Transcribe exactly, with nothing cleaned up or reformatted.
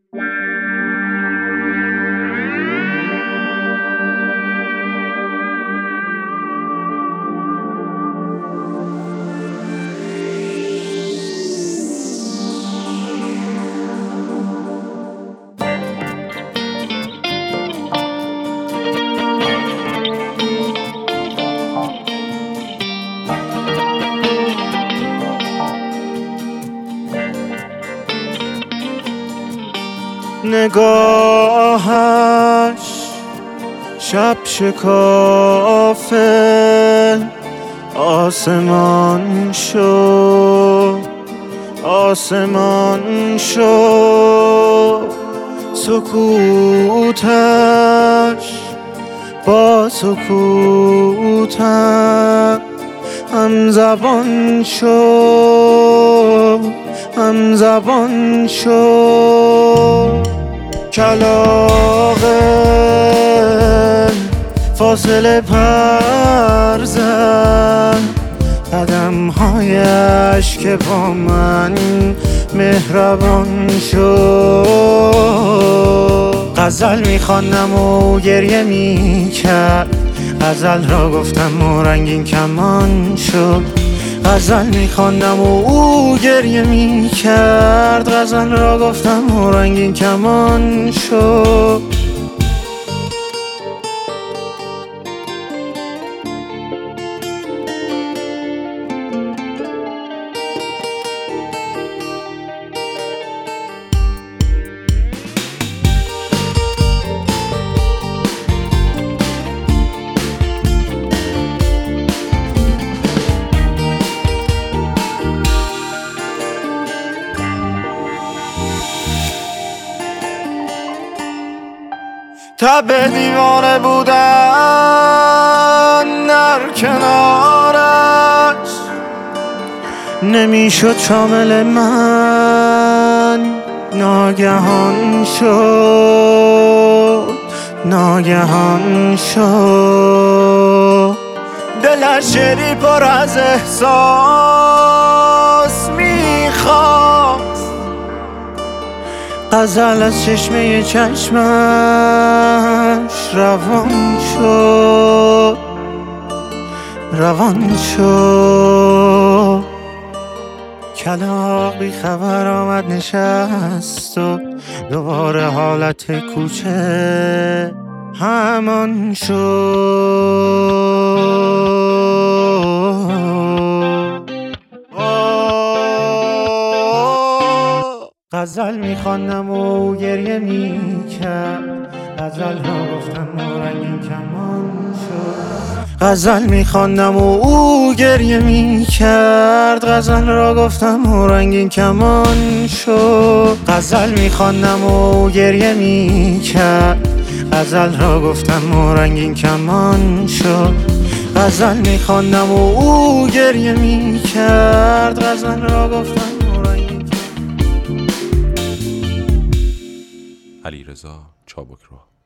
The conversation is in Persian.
نگاهش شب شکافه آسمان شو آسمان شو سکوتش با سکوتم هم زبان شو هم زبان شو کلاغه فاصله پر زد قدمهایش که با من مهربان شد غزل میخواندم و گریه میکرد غزل را گفتم و رنگین کمان شد غزل میخواندم و او گریه میکرد غزل را گفتم و رنگین کمان شد تب دیوانه بودن در کنارش نمیشد شامل من ناگهان شد ناگهان شد دلش شعری پر از احساس میخواست غزل از چشمه چشمش روان شد روان شد کلاغ بی خبر آمد نشست و دوباره حالت کوچه همان شد غزل میخواندم و گریه میکرد غزل را گفتم و رنگین کمان شد غزل میخواندم و او گریه میکرد غزل را گفتم و رنگین کمان شد غزل میخواندم و گریه میکرد غزل را گفتم و رنگین کمان شد غزل میخواندم و او گریه میکرد غزل را گفتم و رنگین کمان. علیرضا چابکرو.